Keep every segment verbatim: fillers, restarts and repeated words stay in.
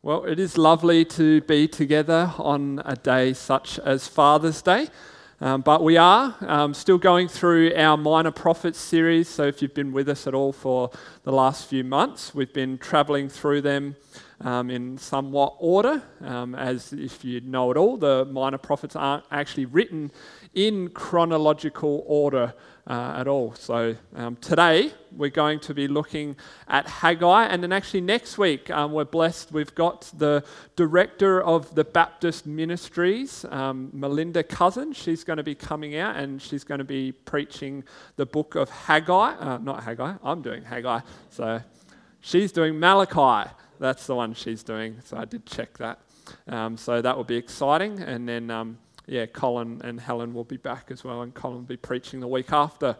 Well, it is lovely to be together on a day such as Father's Day, um, but we are um, still going through our Minor Prophets series, so if you've been with us at all for the last few months, we've been travelling through them um, in somewhat order, um, as if you know it all, the Minor Prophets aren't actually written in chronological order Uh, at all. So um, today we're going to be looking at Haggai, and then actually next week um, we're blessed. We've got the director of the Baptist Ministries, um, Melinda Cousin. She's going to be coming out and she's going to be preaching the book of Haggai. Uh, not Haggai. I'm doing Haggai. So she's doing Malachi. That's the one she's doing. So I did check that. Um, so that will be exciting. And then um, Yeah, Colin and Helen will be back as well, and Colin will be preaching the week after.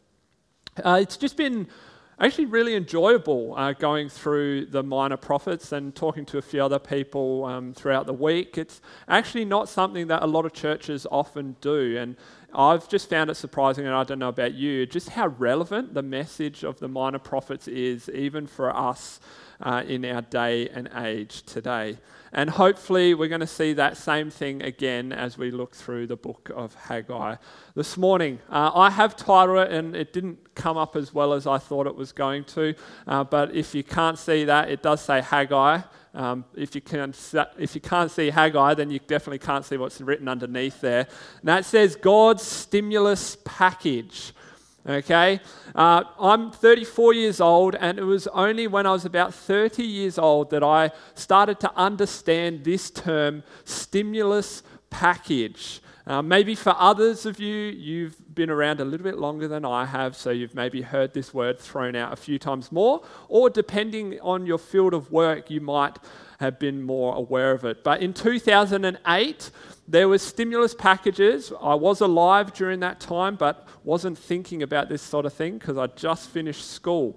Uh, it's just been actually really enjoyable uh, going through the Minor Prophets and talking to a few other people um, throughout the week. It's actually not something that a lot of churches often do, and I've just found it surprising, and I don't know about you, just how relevant the message of the Minor Prophets is, even for us uh, in our day and age today. And hopefully we're going to see that same thing again as we look through the book of Haggai. This morning, uh, I have titled it, and it didn't come up as well as I thought it was going to, uh, but if you can't see that, it does say Haggai. Um, if you can't, if you can't see Haggai, then you definitely can't see what's written underneath there. Now it says God's stimulus package. Okay, uh, I'm thirty-four years old, and it was only when I was about thirty years old that I started to understand this term, stimulus package. Uh, maybe for others of you, you've been around a little bit longer than I have, so you've maybe heard this word thrown out a few times more, or depending on your field of work, you might have been more aware of it. But in two thousand eight, there were stimulus packages. I was alive during that time, but wasn't thinking about this sort of thing because I just finished school.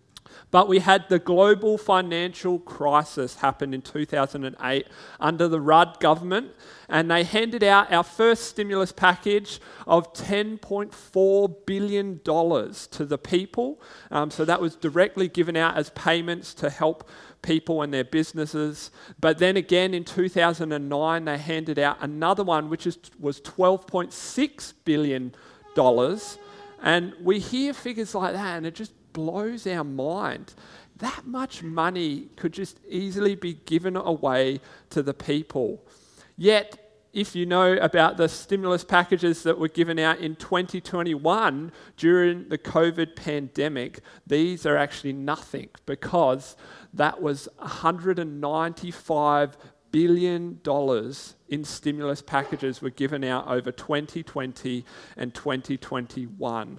But we had the global financial crisis happen in two thousand eight under the Rudd government, and they handed out our first stimulus package of ten point four billion dollars to the people. Um, so that was directly given out as payments to help people and their businesses. But then again in two thousand nine, they handed out another one, which is, was twelve point six billion dollars. And we hear figures like that, and it just blows our mind. That much money could just easily be given away to the people. Yet, if you know about the stimulus packages that were given out in twenty twenty-one during the COVID pandemic, these are actually nothing, because that was one hundred ninety-five billion dollars in stimulus packages were given out over twenty twenty and twenty twenty-one.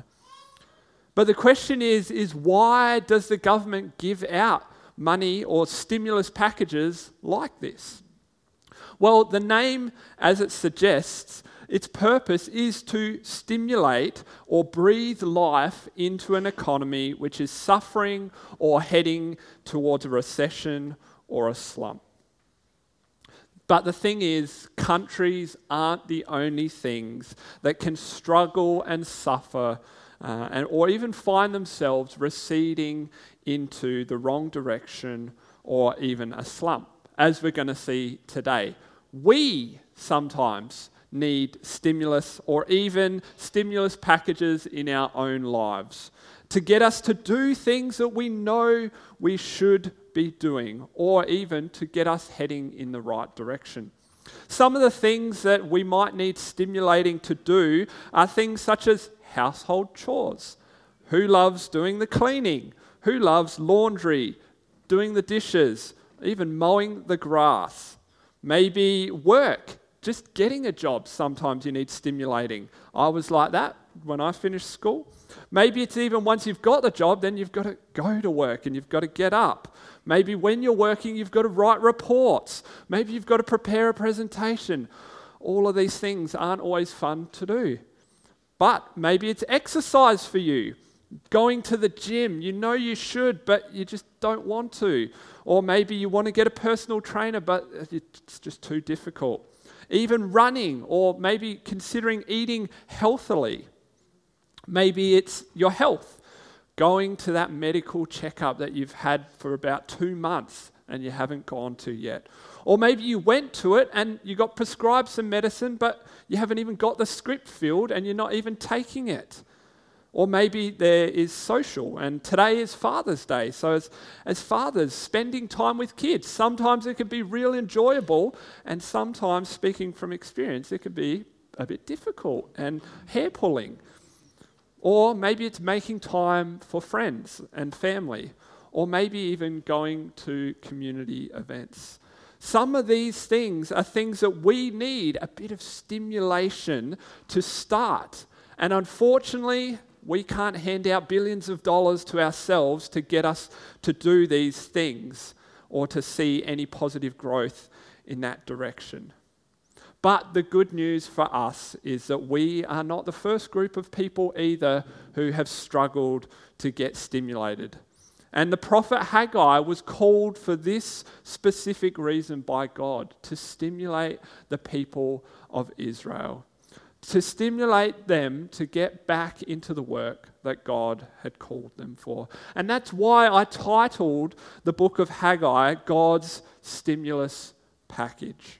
But the question is, is why does the government give out money or stimulus packages like this? Well, the name, as it suggests, its purpose is to stimulate or breathe life into an economy which is suffering or heading towards a recession or a slump. But the thing is, countries aren't the only things that can struggle and suffer Uh, and or even find themselves receding into the wrong direction or even a slump, as we're going to see today. We sometimes need stimulus or even stimulus packages in our own lives to get us to do things that we know we should be doing, or even to get us heading in the right direction. Some of the things that we might need stimulating to do are things such as household chores. Who loves doing the cleaning? Who loves laundry, doing the dishes, even mowing the grass? Maybe work, just getting a job. Sometimes you need stimulating. I was like that when I finished school. Maybe it's even once you've got the job, then you've got to go to work and you've got to get up. Maybe when you're working, you've got to write reports. Maybe you've got to prepare a presentation. All of these things aren't always fun to do. But maybe it's exercise for you. Going to the gym, you know you should, but you just don't want to. Or maybe you want to get a personal trainer, but it's just too difficult. Even running, or maybe considering eating healthily. Maybe it's your health. Going to that medical checkup that you've had for about two months. and you haven't gone to yet. Or maybe you went to it and you got prescribed some medicine, but you haven't even got the script filled and you're not even taking it. Or maybe there is social, and today is Father's Day. So as, as fathers, spending time with kids, sometimes it can be real enjoyable, and sometimes, speaking from experience, it can be a bit difficult and hair-pulling. Or maybe it's making time for friends and family, or maybe even going to community events. Some of these things are things that we need a bit of stimulation to start. And unfortunately, we can't hand out billions of dollars to ourselves to get us to do these things or to see any positive growth in that direction. But the good news for us is that we are not the first group of people either who have struggled to get stimulated. And the prophet Haggai was called for this specific reason by God, to stimulate the people of Israel, to stimulate them to get back into the work that God had called them for. And that's why I titled the book of Haggai, God's Stimulus Package.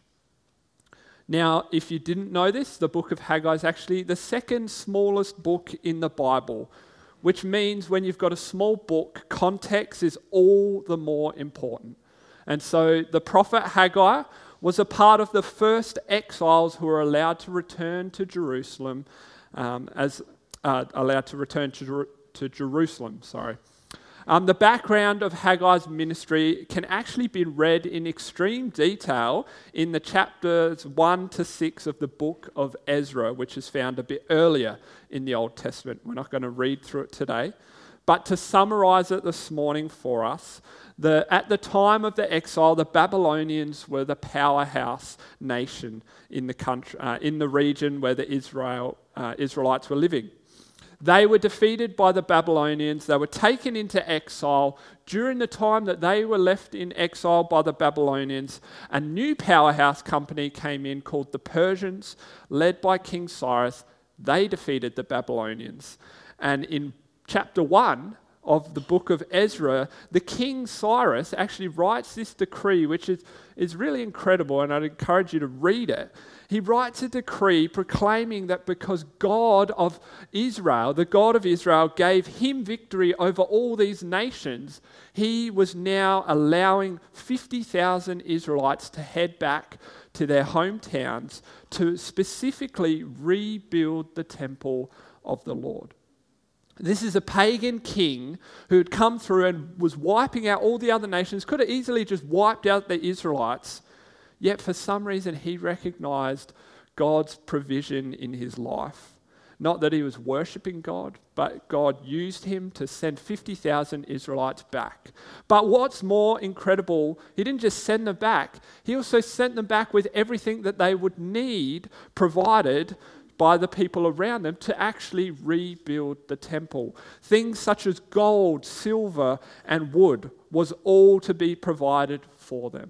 Now, if you didn't know this, the book of Haggai is actually the second smallest book in the Bible, which means when you've got a small book, context is all the more important. And so the prophet Haggai was a part of the first exiles who were allowed to return to Jerusalem, um, as uh, allowed to return to, Jer- to Jerusalem. Sorry. Um, the background of Haggai's ministry can actually be read in extreme detail in the chapters one to six of the book of Ezra, which is found a bit earlier in the Old Testament. We're not going to read through it today. But to summarize it this morning for us, the, at the time of the exile, the Babylonians were the powerhouse nation in the country, uh, in the region where the Israel uh, Israelites were living. They were defeated by the Babylonians. They were taken into exile. During the time that they were left in exile by the Babylonians, a new powerhouse company came in called the Persians, led by King Cyrus. They defeated the Babylonians. And in chapter one of the book of Ezra, the King Cyrus actually writes this decree, which is, is really incredible, and I'd encourage you to read it. He writes a decree proclaiming that because God of Israel, the God of Israel, gave him victory over all these nations, he was now allowing fifty thousand Israelites to head back to their hometowns to specifically rebuild the temple of the Lord. This is a pagan king who had come through and was wiping out all the other nations, could have easily just wiped out the Israelites. Yet for some reason he recognized God's provision in his life. Not that he was worshipping God, but God used him to send fifty thousand Israelites back. But what's more incredible, he didn't just send them back, he also sent them back with everything that they would need provided by the people around them to actually rebuild the temple. Things such as gold, silver, and wood was all to be provided for them.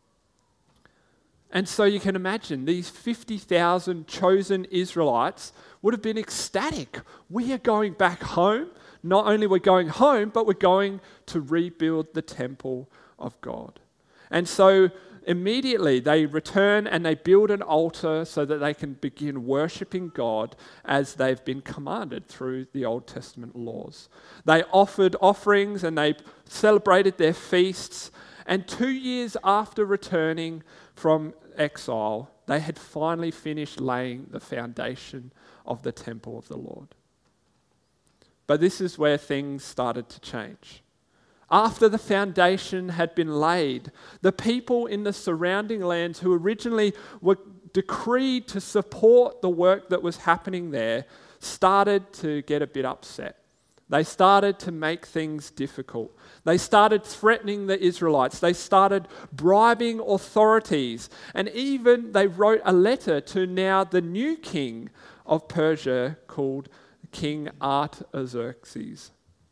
And so you can imagine these fifty thousand chosen Israelites would have been ecstatic. We are going back home. Not only we're going home, but we're going to rebuild the temple of God. And so immediately they return and they build an altar so that they can begin worshipping God as they've been commanded through the Old Testament laws. They offered offerings and they celebrated their feasts. And two years after returning from exile, they had finally finished laying the foundation of the temple of the Lord. But this is where things started to change. After the foundation had been laid, the people in the surrounding lands who originally were decreed to support the work that was happening there started to get a bit upset. They started to make things difficult. They started threatening the Israelites. They started bribing authorities. And even they wrote a letter to now the new king of Persia called King Artaxerxes.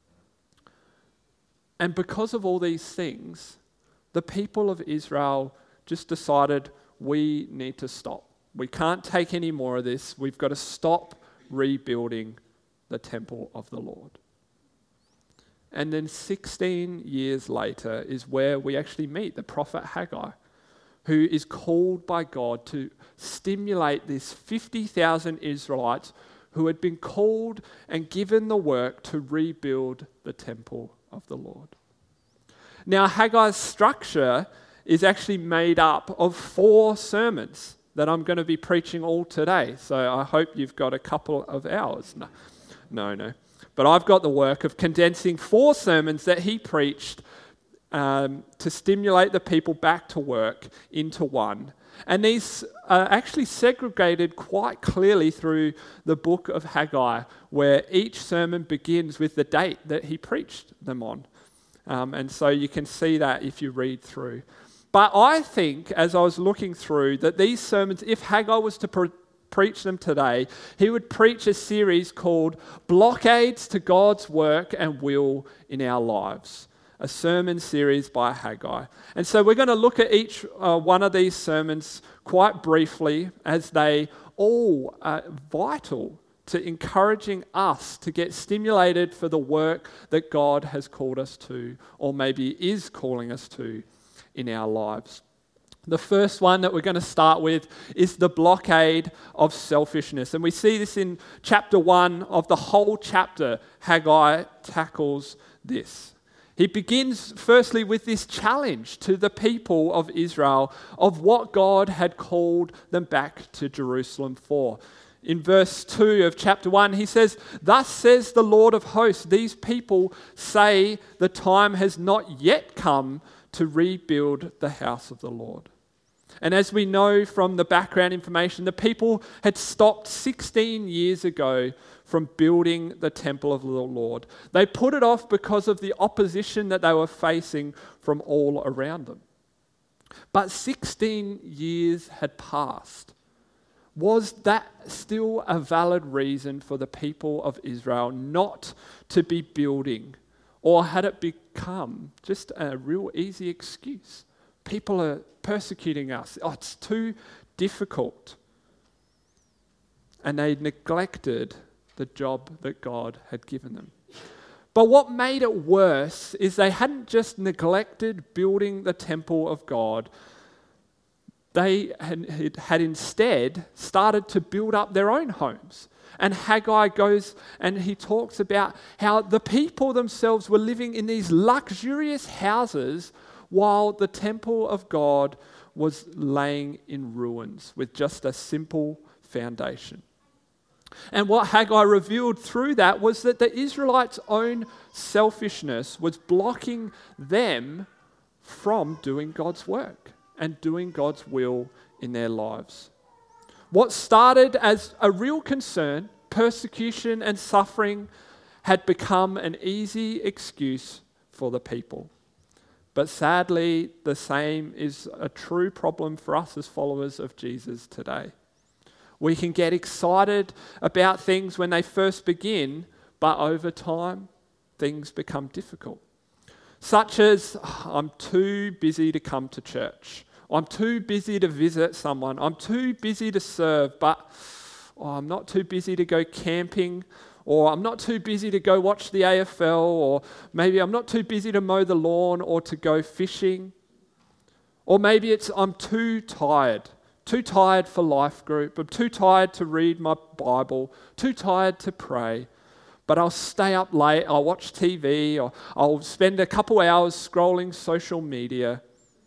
And because of all these things, the people of Israel just decided, we need to stop. We can't take any more of this. We've got to stop rebuilding the temple of the Lord. And then sixteen years later is where we actually meet the prophet Haggai, who is called by God to stimulate this fifty thousand Israelites who had been called and given the work to rebuild the temple of the Lord. Now, Haggai's structure is actually made up of four sermons that I'm going to be preaching all today. So I hope you've got a couple of hours. No, no, no. But I've got the work of condensing four sermons that he preached um, to stimulate the people back to work into one. And these are actually segregated quite clearly through the book of Haggai, where each sermon begins with the date that he preached them on. Um, and so you can see that if you read through. But I think, as I was looking through, that these sermons, if Haggai was to pre- preach them today, he would preach a series called Blockades to God's Work and Will in Our Lives, a sermon series by Haggai. And so we're going to look at each uh, one of these sermons quite briefly, as they all are vital to encouraging us to get stimulated for the work that God has called us to, or maybe is calling us to in our lives. The first one that we're going to start with is the blockade of selfishness. And we see this in chapter one of the whole chapter. Haggai tackles this. He begins firstly with this challenge to the people of Israel of what God had called them back to Jerusalem for. In verse two of chapter one, he says, "Thus says the Lord of hosts, these people say the time has not yet come to rebuild the house of the Lord." And as we know from the background information, the people had stopped sixteen years ago from building the temple of the Lord. They put it off because of the opposition that they were facing from all around them. But sixteen years had passed. Was that still a valid reason for the people of Israel not to be building? Or had it become just a real easy excuse? People are persecuting us. Oh, it's too difficult. And they neglected the job that God had given them. But what made it worse is they hadn't just neglected building the temple of God. They had, had instead started to build up their own homes. And Haggai goes and he talks about how the people themselves were living in these luxurious houses while the temple of God was laying in ruins with just a simple foundation. And what Haggai revealed through that was that the Israelites' own selfishness was blocking them from doing God's work and doing God's will in their lives. What started as a real concern, persecution and suffering, had become an easy excuse for the people. But sadly, the same is a true problem for us as followers of Jesus today. We can get excited about things when they first begin, but over time, things become difficult. Such as, oh, I'm too busy to come to church. I'm too busy to visit someone. I'm too busy to serve, but oh, I'm not too busy to go camping, or I'm not too busy to go watch the A F L, or maybe I'm not too busy to mow the lawn or to go fishing. Or maybe it's I'm too tired, too tired for life group. I'm too tired to read my Bible, too tired to pray. But I'll stay up late, I'll watch T V, or I'll spend a couple hours scrolling social media.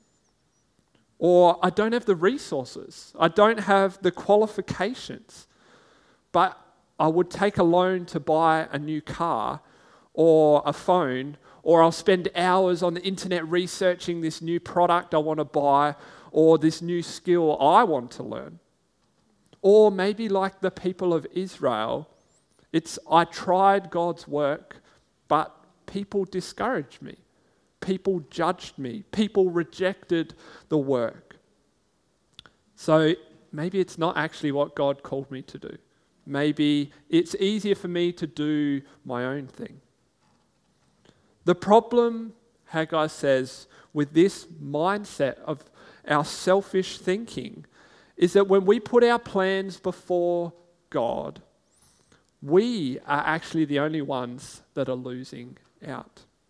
Or I don't have the resources, I don't have the qualifications, but I would take a loan to buy a new car or a phone, or I'll spend hours on the internet researching this new product I want to buy or this new skill I want to learn. Or maybe like the people of Israel, it's I tried God's work, but people discouraged me. People judged me. People rejected the work. So maybe it's not actually what God called me to do. Maybe it's easier for me to do my own thing. The problem, Haggai says, with this mindset of our selfish thinking is that when we put our plans before God, we are actually the only ones that are losing out.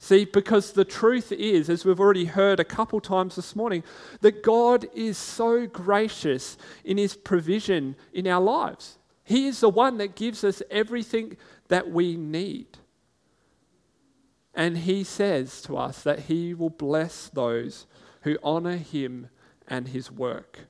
See, because the truth is, as we've already heard a couple times this morning, that God is so gracious in his provision in our lives. He is the one that gives us everything that we need. And he says to us that he will bless those who honor him and his work.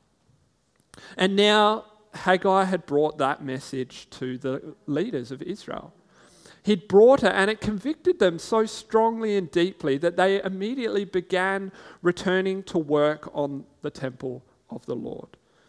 And now Haggai had brought that message to the leaders of Israel. He'd brought it, and it convicted them so strongly and deeply that they immediately began returning to work on the temple of the Lord.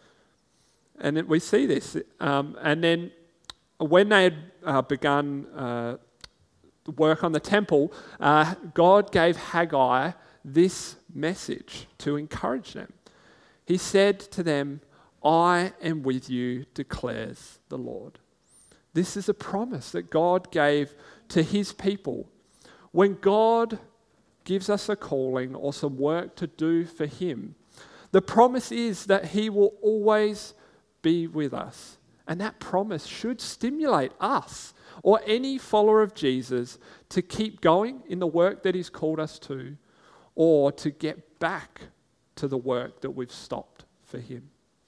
And we see this. Um, and then when they had uh, begun uh, work on the temple, uh, God gave Haggai this message to encourage them. He said to them, "I am with you, declares the Lord." This is a promise that God gave to his people. When God gives us a calling or some work to do for him, the promise is that he will always be with us. And that promise should stimulate us or any follower of Jesus to keep going in the work that he's called us to, or to get back to the work that we've stopped for him.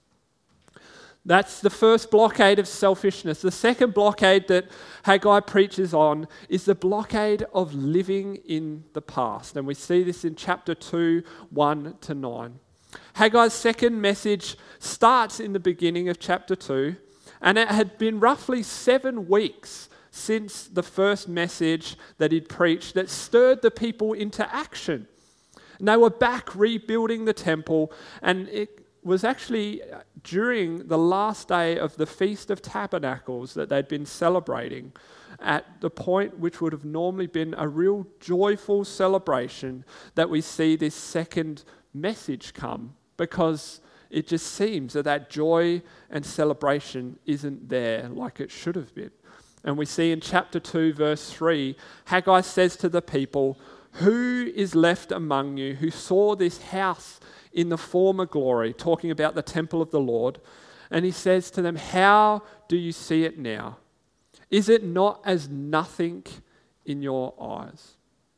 That's the first blockade of selfishness. The second blockade that Haggai preaches on is the blockade of living in the past. And we see this in chapter two, one to nine. Haggai's second message starts in the beginning of chapter two, and it had been roughly seven weeks since the first message that he'd preached that stirred the people into action. And they were back rebuilding the temple, and it was actually during the last day of the Feast of Tabernacles that they'd been celebrating, at the point which would have normally been a real joyful celebration, that we see this second message come, because it just seems that that joy and celebration isn't there like it should have been. And we see in chapter two, verse three, Haggai says to the people, "Who is left among you who saw this house in the former glory," talking about the temple of the Lord. And he says to them, "How do you see it now? Is it not as nothing in your eyes?"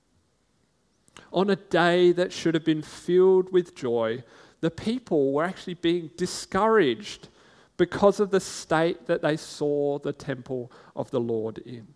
On a day that should have been filled with joy, the people were actually being discouraged because of the state that they saw the temple of the Lord in.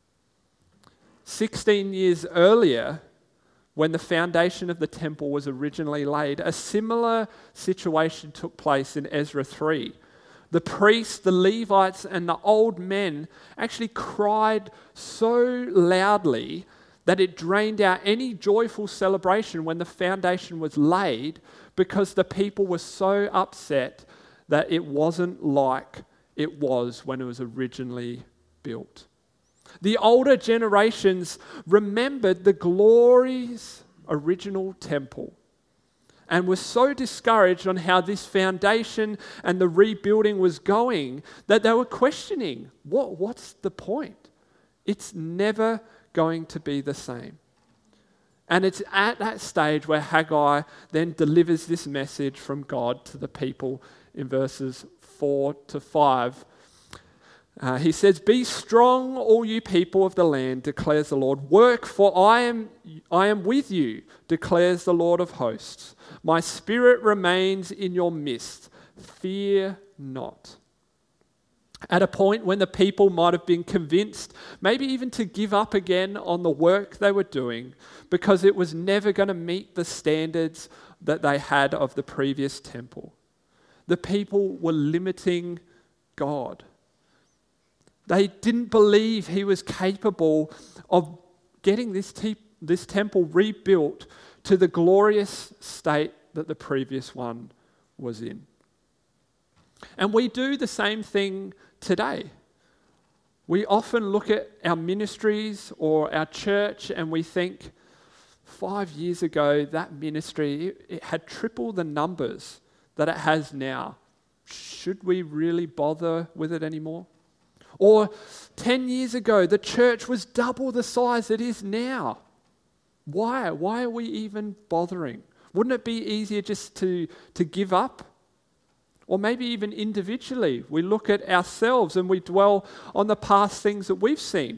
Sixteen years earlier, when the foundation of the temple was originally laid, a similar situation took place in Ezra three. The priests, the Levites, and the old men actually cried so loudly that it drained out any joyful celebration when the foundation was laid, because the people were so upset that it wasn't like it was when it was originally built. The older generations remembered the glorious original temple and were so discouraged on how this foundation and the rebuilding was going that they were questioning, what, what's the point? It's never going to be the same. And it's at that stage where Haggai then delivers this message from God to the people in verses four to five. Uh, he says, "Be strong, all you people of the land, declares the Lord. Work, for I am, I am with you, declares the Lord of hosts. My spirit remains in your midst. Fear not." At a point when the people might have been convinced, maybe even to give up again on the work they were doing, because it was never going to meet the standards that they had of the previous temple. The people were limiting God. They didn't believe he was capable of getting this, te- this temple rebuilt to the glorious state that the previous one was in. And we do the same thing today. We often look at our ministries or our church and we think, five years ago, that ministry, it, it had triple the numbers that it has now. Should we really bother with it anymore? Or ten years ago, the church was double the size it is now. Why? Why are we even bothering? Wouldn't it be easier just to, to give up? Or maybe even individually, we look at ourselves and we dwell on the past things that we've seen.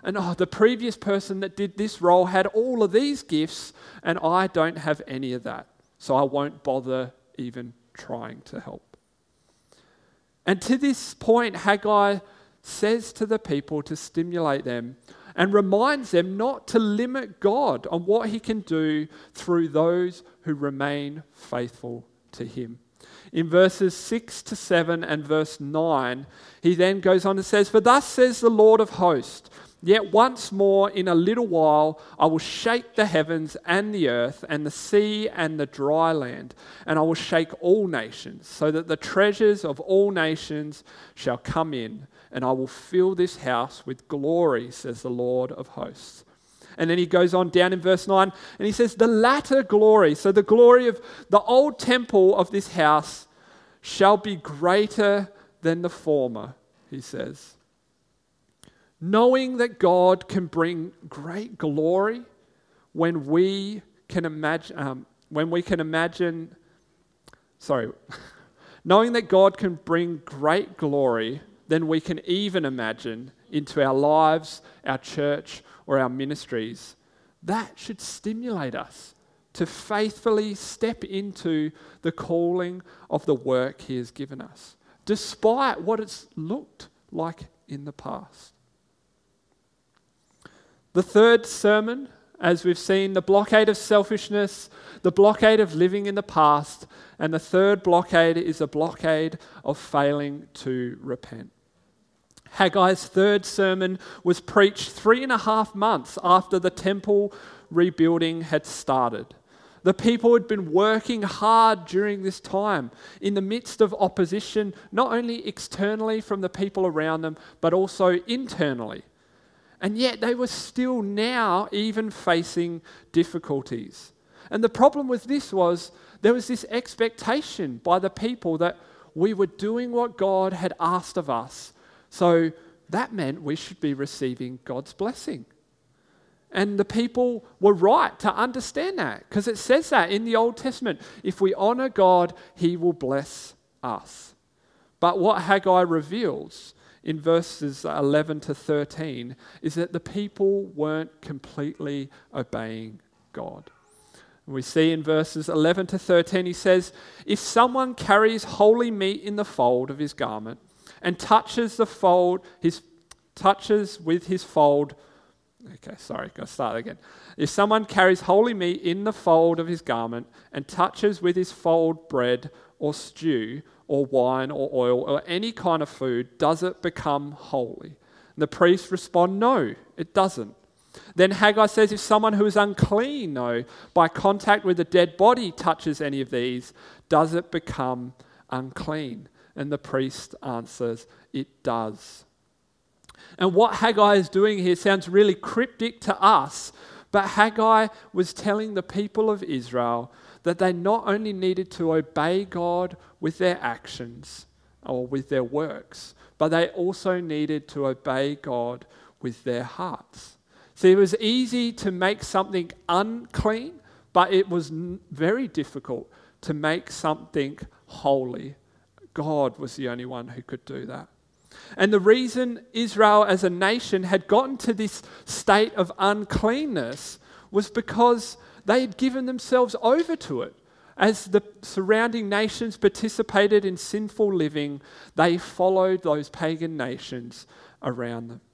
And oh, the previous person that did this role had all of these gifts, and I don't have any of that. So I won't bother even trying to help. And to this point, Haggai says to the people to stimulate them and reminds them not to limit God on what he can do through those who remain faithful to him. In verses six to seven and verse nine, he then goes on and says, "For thus says the Lord of hosts, yet once more in a little while I will shake the heavens and the earth and the sea and the dry land, and I will shake all nations, so that the treasures of all nations shall come in, and I will fill this house with glory, says the Lord of hosts." And then he goes on down in verse nine and he says, "The latter glory," so the glory of the old temple of this house, "shall be greater than the former," he says. Knowing that God can bring great glory when we can imagine, um, when we can imagine, sorry, knowing that God can bring great glory than we can even imagine into our lives, our church, or our ministries, that should stimulate us to faithfully step into the calling of the work he has given us, despite what it's looked like in the past. The third sermon, as we've seen, the blockade of selfishness, the blockade of living in the past, and the third blockade is a blockade of failing to repent. Haggai's third sermon was preached three and a half months after the temple rebuilding had started. The people had been working hard during this time in the midst of opposition, not only externally from the people around them, but also internally. And yet they were still now even facing difficulties. And the problem with this was there was this expectation by the people that we were doing what God had asked of us. So that meant we should be receiving God's blessing. And the people were right to understand that, because it says that in the Old Testament. If we honor God, he will bless us. But what Haggai reveals in verses eleven to thirteen is that the people weren't completely obeying God. And we see in verses eleven to thirteen, he says, "If someone carries holy meat in the fold of his garment and touches the fold, his touches with his fold, okay, sorry, gotta start again. If someone carries holy meat in the fold of his garment and touches with his fold bread or stew or wine or oil or any kind of food, does it become holy?" And the priests respond, "No, it doesn't." Then Haggai says, "If someone who is unclean, though, by contact with a dead body touches any of these, does it become unclean?" And the priest answers, "It does." And what Haggai is doing here sounds really cryptic to us, but Haggai was telling the people of Israel that they not only needed to obey God with their actions or with their works, but they also needed to obey God with their hearts. See, it was easy to make something unclean, but it was very difficult to make something holy. God was the only one who could do that. And the reason Israel as a nation had gotten to this state of uncleanness was because they had given themselves over to it. As the surrounding nations participated in sinful living, they followed those pagan nations around them.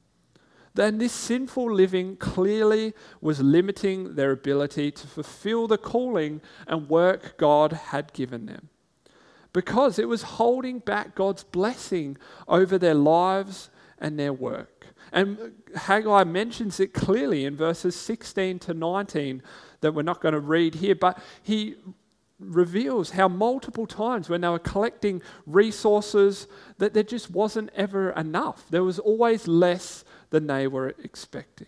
Then this sinful living clearly was limiting their ability to fulfill the calling and work God had given them, because it was holding back God's blessing over their lives and their work. And Haggai mentions it clearly in verses sixteen to nineteen that we're not going to read here, but he reveals how multiple times when they were collecting resources that there just wasn't ever enough. There was always less than they were expecting.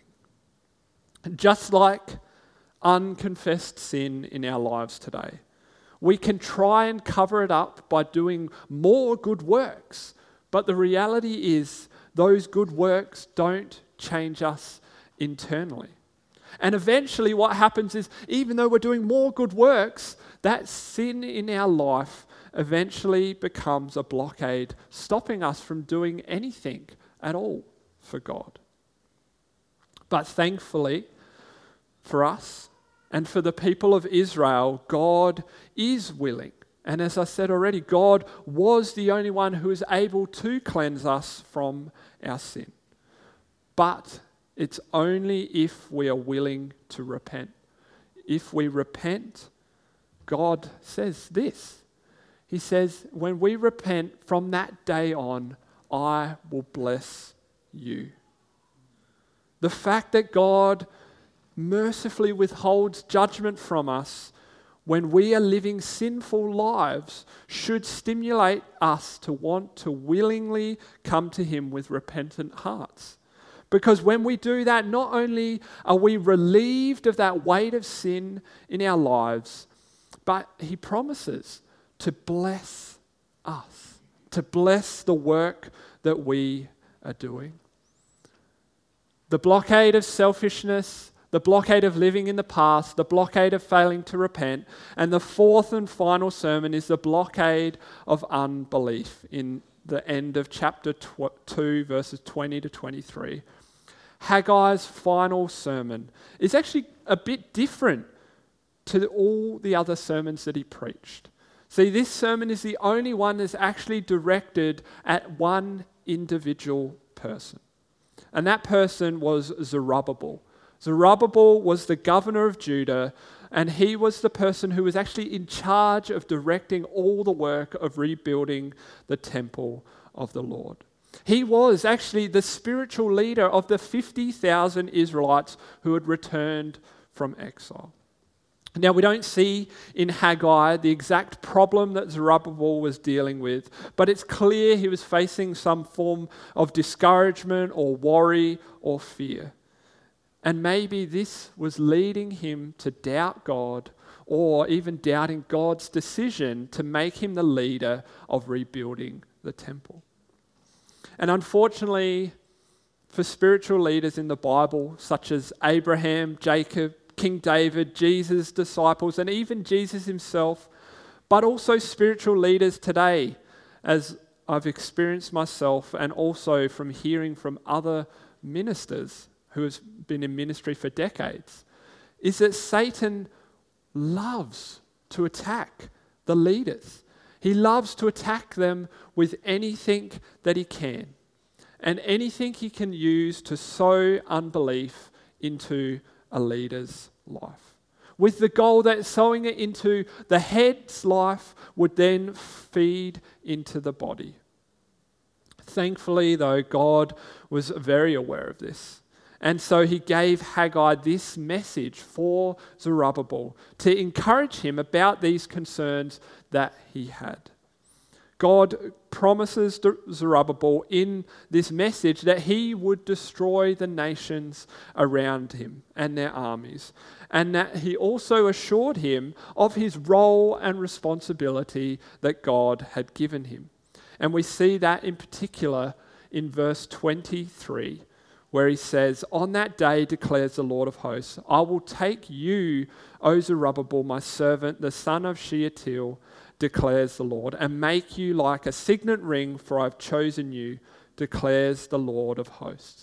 Just like unconfessed sin in our lives today, we can try and cover it up by doing more good works, but the reality is those good works don't change us internally. And eventually what happens is, even though we're doing more good works, that sin in our life eventually becomes a blockade, stopping us from doing anything at all for God. But thankfully for us and for the people of Israel, God is willing. And as I said already, God was the only one who is able to cleanse us from our sin. But it's only if we are willing to repent. If we repent, God says this. He says, when we repent from that day on, I will bless you. The fact that God mercifully withholds judgment from us when we are living sinful lives should stimulate us to want to willingly come to Him with repentant hearts. Because when we do that, not only are we relieved of that weight of sin in our lives, but He promises to bless us, to bless the work that we are doing. The blockade of selfishness, the blockade of living in the past, the blockade of failing to repent, and the fourth and final sermon is the blockade of unbelief in the end of chapter two, verses twenty to twenty-three. Haggai's final sermon is actually a bit different to all the other sermons that he preached. See, this sermon is the only one that's actually directed at one individual person. And that person was Zerubbabel. Zerubbabel was the governor of Judah, and he was the person who was actually in charge of directing all the work of rebuilding the temple of the Lord. He was actually the spiritual leader of the fifty thousand Israelites who had returned from exile. Now, we don't see in Haggai the exact problem that Zerubbabel was dealing with, but it's clear he was facing some form of discouragement or worry or fear. And maybe this was leading him to doubt God, or even doubting God's decision to make him the leader of rebuilding the temple. And unfortunately, for spiritual leaders in the Bible, such as Abraham, Jacob, King David, Jesus' disciples, and even Jesus himself, but also spiritual leaders today, as I've experienced myself and also from hearing from other ministers who have been in ministry for decades, is that Satan loves to attack the leaders. He loves to attack them with anything that he can, and anything he can use to sow unbelief into a leader's life, with the goal that sowing it into the head's life would then feed into the body. Thankfully, though, God was very aware of this. And so he gave Haggai this message for Zerubbabel to encourage him about these concerns that he had. God promises Zerubbabel in this message that he would destroy the nations around him and their armies, and that he also assured him of his role and responsibility that God had given him. And we see that in particular in verse twenty-three, where he says, "On that day, declares the Lord of hosts, I will take you, O Zerubbabel, my servant, the son of Shealtiel, declares the Lord, and make you like a signet ring, for I've chosen you, declares the Lord of hosts."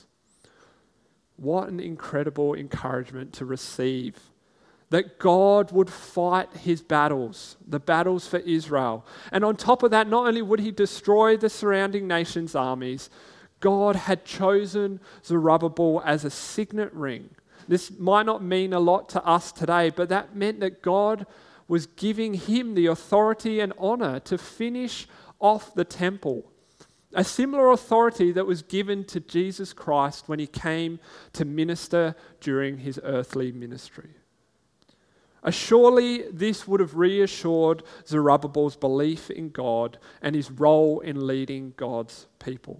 What an incredible encouragement to receive, that God would fight his battles, the battles for Israel. And on top of that, not only would he destroy the surrounding nations' armies, God had chosen Zerubbabel as a signet ring. This might not mean a lot to us today, but that meant that God was giving him the authority and honor to finish off the temple. A similar authority that was given to Jesus Christ when he came to minister during his earthly ministry. Uh, surely this would have reassured Zerubbabel's belief in God and his role in leading God's people.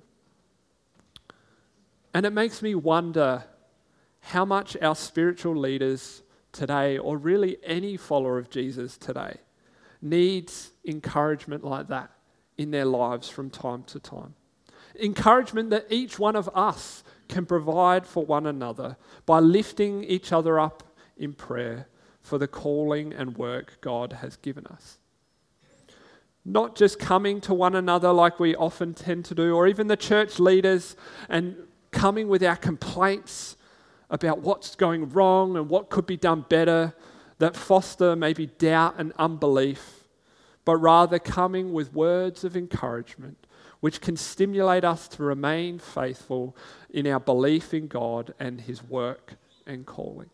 And it makes me wonder how much our spiritual leaders today, or really any follower of Jesus today, needs encouragement like that in their lives from time to time. Encouragement that each one of us can provide for one another by lifting each other up in prayer for the calling and work God has given us. Not just coming to one another like we often tend to do, or even the church leaders, and coming with our complaints about what's going wrong and what could be done better, that foster maybe doubt and unbelief, but rather coming with words of encouragement, which can stimulate us to remain faithful in our belief in God and His work and calling.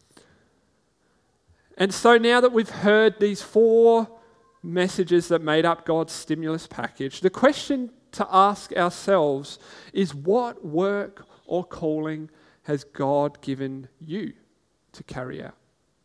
And so now that we've heard these four messages that made up God's stimulus package, the question to ask ourselves is, what work or calling has God given you to carry out?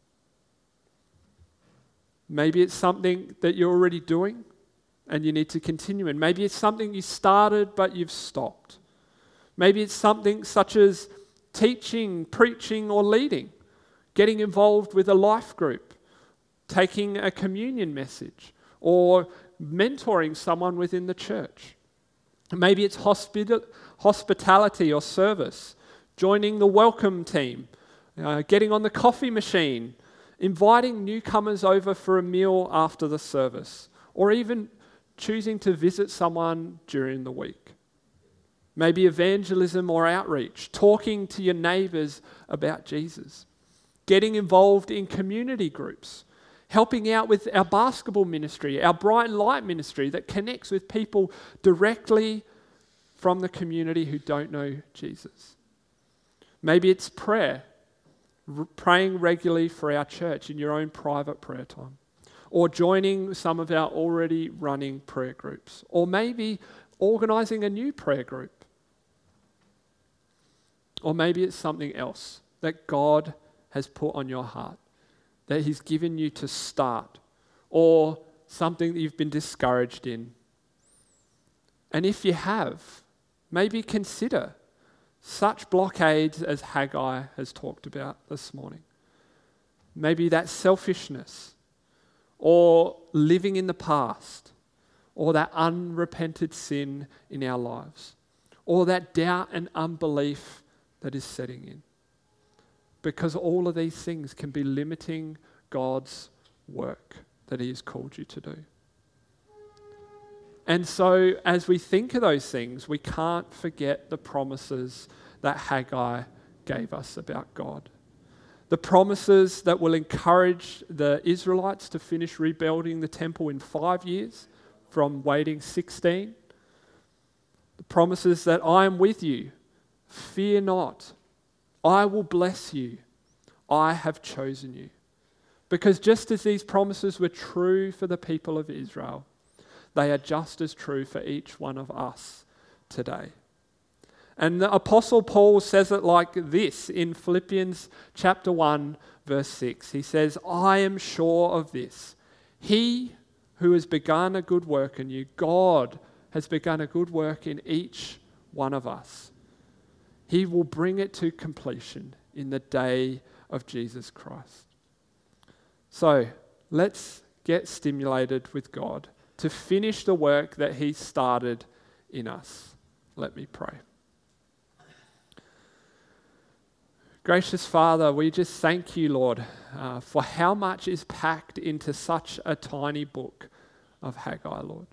Maybe it's something that you're already doing and you need to continue in. Maybe it's something you started but you've stopped. Maybe it's something such as teaching, preaching, or leading, getting involved with a life group, taking a communion message, or mentoring someone within the church. Maybe it's hospita- hospitality or service, joining the welcome team, uh, getting on the coffee machine, inviting newcomers over for a meal after the service, or even choosing to visit someone during the week. Maybe evangelism or outreach, talking to your neighbours about Jesus, getting involved in community groups, helping out with our basketball ministry, our Bright and Light ministry that connects with people directly from the community who don't know Jesus. Maybe it's prayer, r- praying regularly for our church in your own private prayer time, or joining some of our already running prayer groups, or maybe organising a new prayer group. Or maybe it's something else that God has put on your heart, that He's given you to start, or something that you've been discouraged in. And if you have, maybe consider such blockades as Haggai has talked about this morning. Maybe that selfishness, or living in the past, or that unrepented sin in our lives, or that doubt and unbelief that is setting in. Because all of these things can be limiting God's work that He has called you to do. And so as we think of those things, we can't forget the promises that Haggai gave us about God. The promises that will encourage the Israelites to finish rebuilding the temple in five years from waiting sixteen. The promises that I am with you, fear not, I will bless you, I have chosen you. Because just as these promises were true for the people of Israel, they are just as true for each one of us today. And the Apostle Paul says it like this in Philippians chapter one, verse six. He says, I am sure of this. He who has begun a good work in you, God has begun a good work in each one of us. He will bring it to completion in the day of Jesus Christ. So let's get stimulated with God to finish the work that He started in us. Let me pray. Gracious Father, we just thank you, Lord, uh, for how much is packed into such a tiny book of Haggai, Lord.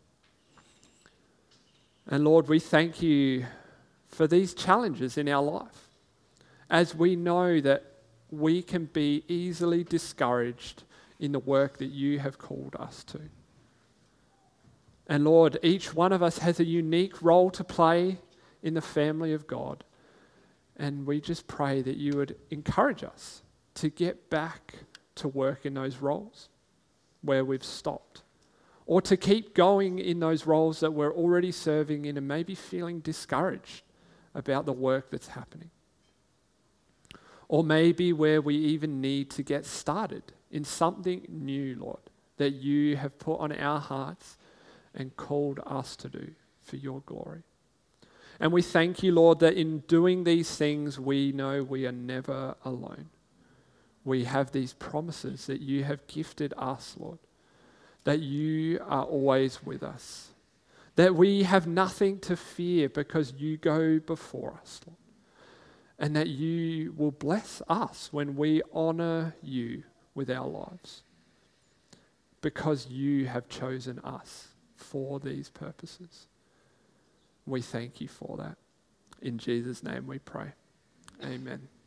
And Lord, we thank you for these challenges in our life, as we know that we can be easily discouraged in the work that you have called us to. And Lord, each one of us has a unique role to play in the family of God. And we just pray that you would encourage us to get back to work in those roles where we've stopped, or to keep going in those roles that we're already serving in and maybe feeling discouraged about the work that's happening. Or maybe where we even need to get started in something new, Lord, that you have put on our hearts and called us to do for your glory. And we thank you, Lord, that in doing these things, we know we are never alone. We have these promises that you have gifted us, Lord, that you are always with us, that we have nothing to fear because you go before us, Lord, and that you will bless us when we honor you with our lives, because you have chosen us for these purposes. We thank you for that. In Jesus' name we pray. Amen.